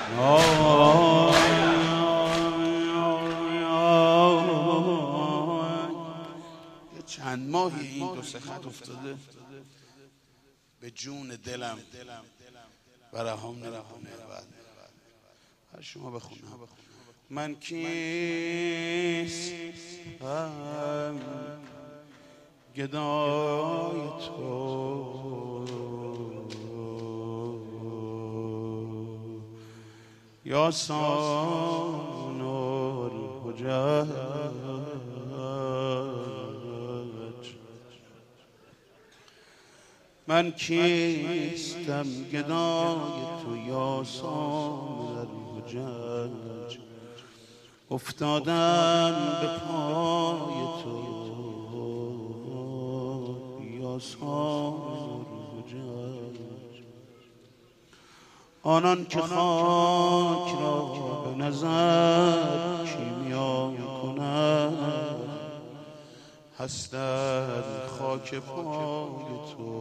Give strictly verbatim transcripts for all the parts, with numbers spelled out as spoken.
یه چند ماهی این دو سه خط افتاده به جون دلم و رهام نمیکنه. هر شما بخونم من کیستم گدای تو یا سان الحجج من کیستم گدای تو یا سان الحجج افتادم به پای تو یا سان الحجج آنان که خاک را به نظر کیمیا کنند هستند خاک پای تو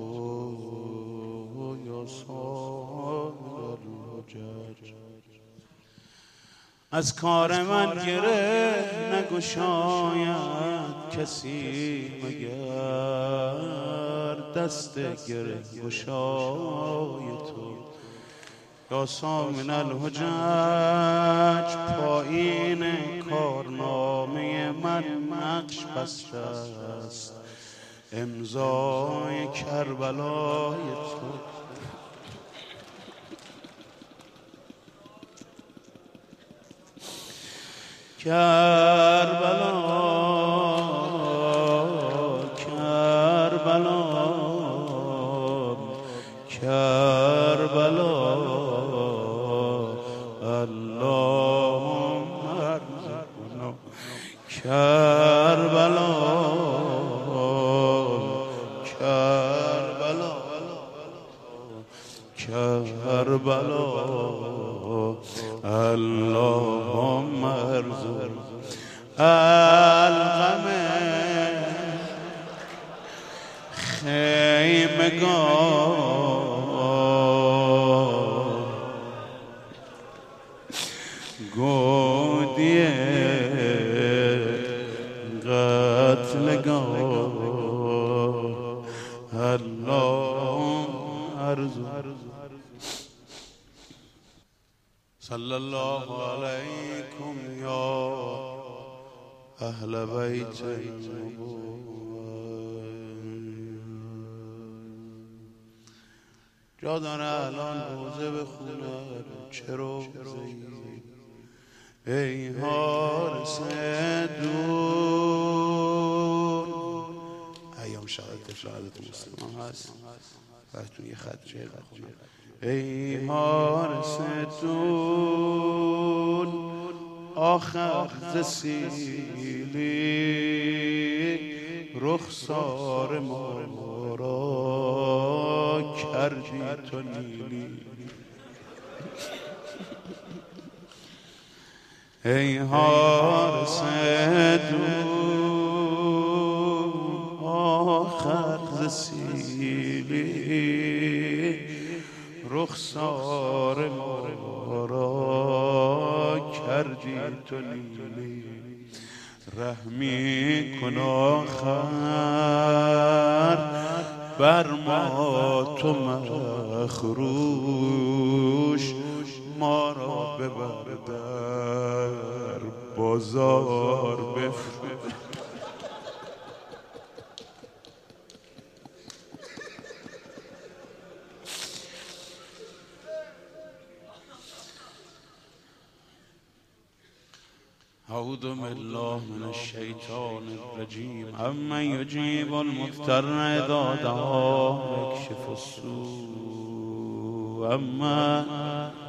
یا سان الحجج از کار من گره نگشاید کسی مگر دست گره گشای تو یا سامن الحجج پایین کارنامه من نقش بسته است امضای کربلای تو کربلا کربلا کربلا اللهم ارزقنا کربلا کربلا کربلا اللهم ارزق الغم خیمگاه گودی قتلگاه اللهم ارزق صلی الله علیکم یا اهل بیت جا داره الان روزه بخونه چه روزه‌ای ای حارس دون ایام شهادت شهادت مسلمان هست وقتون یه خط شعر بخونم ای حارس دون آخر ز سیلی رخسار ما را کردی تو نیلی ای حارس دون آخر ز سیلی رخسار ما را کردی تو نیلی رحمی کن آخر بر ما تو مخروش ما را ببر در بازار بفروش اعوذ بالله من الشیطان الرجیم امن یجیب المضطر اذا دعاه یکشف السوء اما